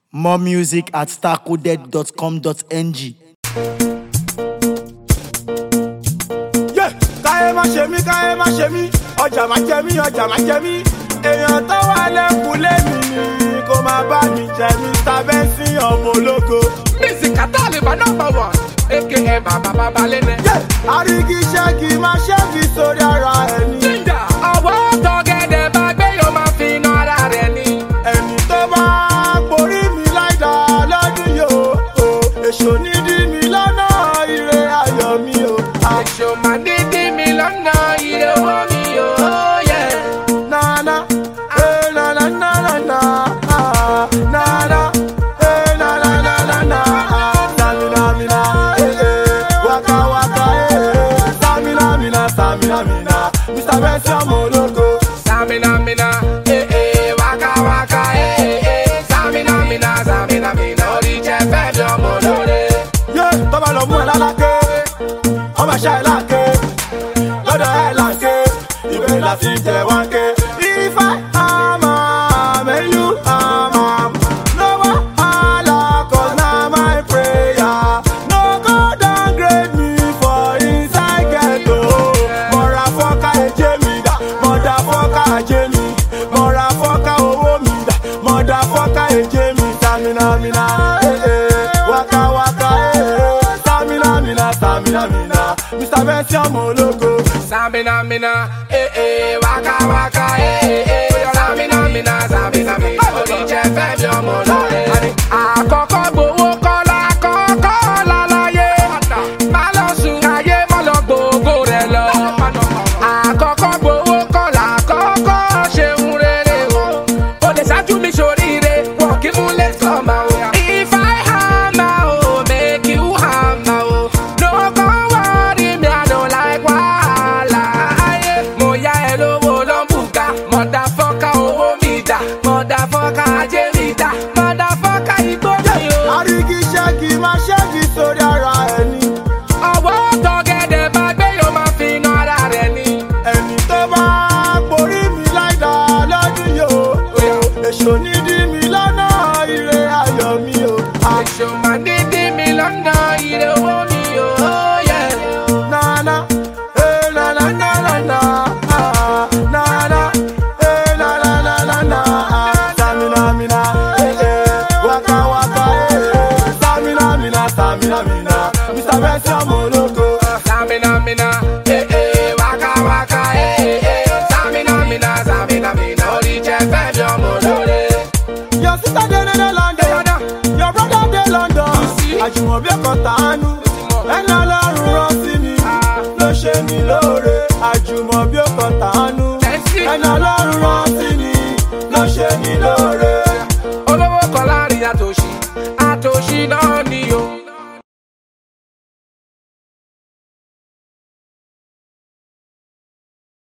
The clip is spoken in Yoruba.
More music at starcoded.com.ng. Yeah, káyé má ṣe mí, ọjà má jẹ mí. Èèyàn tó wà lẹ́kùnlé mi ni kò máa bá mi jẹ mí sábẹ́ sí ọmọ ológo. Music Taliban number one, aka Baba Lene. Yeah, àríkì ṣẹ́gi má ṣẹ́gi sórí ara ẹni. Ginger, ọwọ́ tọ́gẹ̀dẹ̀ bá gbé yóò máa fi iná ara rẹ̀ ni. Ẹni tó bá porí mi láìda lọ́dún yóò, èso nídìí mi lọ́nà ire ayọ̀ mi o. Èso máa dídí mi lọ́nà ire owó mi o. Nana, nana, nana, nana, nana, nana, stamina, mina, waka, waka, stamina, Mr. Bessie Amoloko. Stamina, waka, waka, stamina, oríjẹ fẹ́ bí ọmọ lóore. Yeah, tọ́ba lọ mú ẹ lálákè, ọmọ ẹ̀ṣẹ́ ẹ̀ láǹkè, lọ́dọ̀ ẹ̀ láǹkè, ìwé láti jẹ wọ́n ké. If I am a man, you am a no wahala, 'cause na my prayer. No go downgrade me for inside ghetto. Motherfucker eje mi da, motherfucker eje mi, motherfucker owó mi da, motherfucker eje mi. Stamina, mina, waka, waka, stamina, mina, Mr. Bessie Amoloko. Stamina, waka, waka, stamina, oríjẹ fẹ́ bí ọmọ lóore. Àkọ́kọ́ gbowó kọ́lá kọ́kọ́ láláyé. Má lọ sùn ayé, má lọ gbogbo rẹ̀ lọ. Àkọ́kọ́ gbowó kọ́lá kọ́kọ́ ṣeun rere o. O lè ṣáájú mi ṣoríire, wọ́n kí mú lè sọ́mà o. If I hammer o, make you hammer o. No come worry me, I don't like wahala. Mo yá ẹ lówó lọ́mbùkà, motherfucker owó mi dà, motherfucker ajé mi dà, motherfucker ìgbóni o. Àríkì ṣẹ́gi má ṣẹ́gi sórí ara ẹni. Ọwọ́ tọ́gẹ̀dẹ̀ bá gbé yóò máa fi iná ara rẹ̀ ni. Ẹni tó bá porí mi láìda lọ́dún yóò, èso nídìí mi lọ́nà ire ayọ̀ mi o. Èso máa dídí mi lọ́nà ire owó mi o. Nana, nana, nana, nana, stamina, mina, waka, waka, stamina, mina, Mr. Bessie Amoloko. Stamina, waka, waka, stamina, oríjẹ fẹ́ bí ọmọ lóore. Your sister dey London, your brother dey London. Àjùmọ̀bí ọkọ̀ tàánú.